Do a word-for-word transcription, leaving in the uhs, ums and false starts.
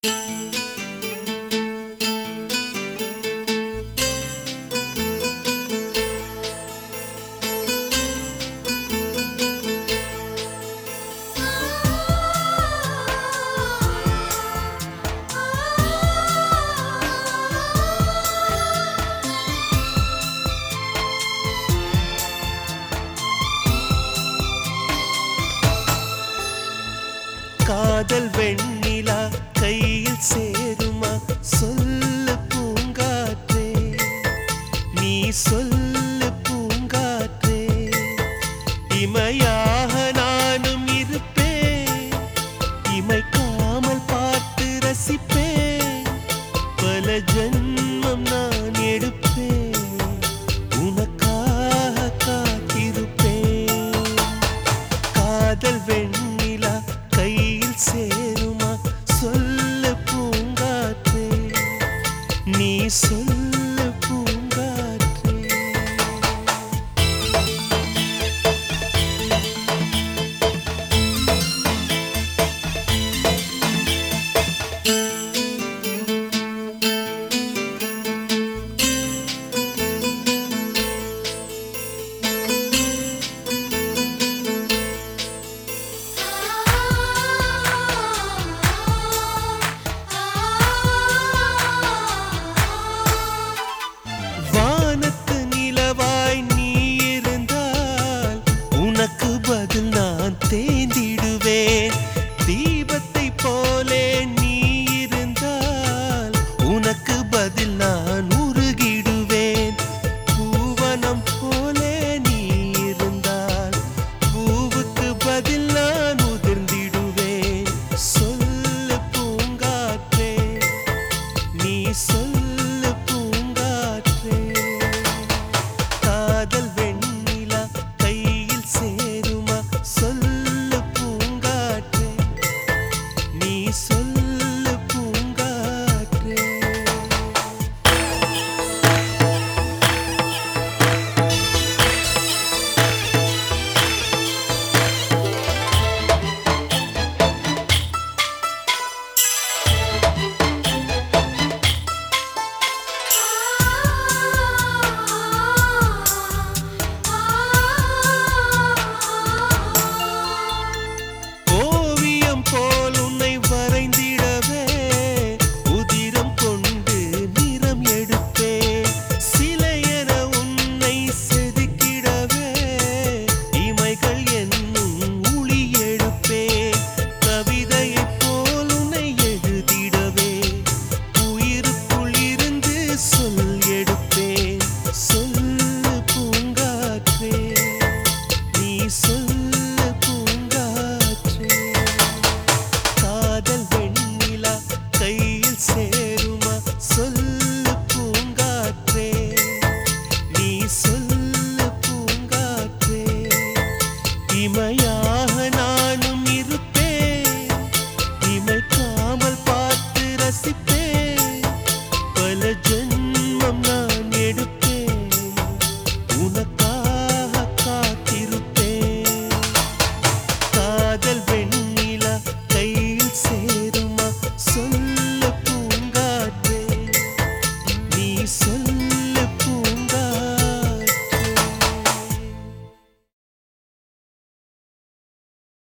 காதல் வெண்ணிலா கையில் சேருமா சொல்லு பூங்காற்றே, நீ சொல்லு பூங்காற்றே. இமையாக நானும் இருப்பேன், இமைக்காமல் பார்த்து ரசிப்பேன். பல ஜன்மம் நான் எடுப்பேன், உனக்காக காத்திருப்பேன். காதல் வெண்ணிலா கையில் சேருமா சொல்லு பூங்காற்றே, நீ சொல்லு பூங்காற்றே. வானத்து நிலவாய் நீ இருந்தால் உனக்கு பதில் நான் தேர்ந்திடுவேன். தீபத்தை போலே நீ இருந்தால் உனக்கு பதில் நான் உருகிடுவேன். பூவனம் போலே நீ இருந்தால் பூவுக்கு பதில் நான் உதிர்ந்திடுவேன். சொல்லு பூங்காற்றே, நீ சொல்லு பூங்காற்றே. காதல் வெண்ணிலா கையில் சேருமா சொல்லு பூங்காற்றே, நீ சொல்லு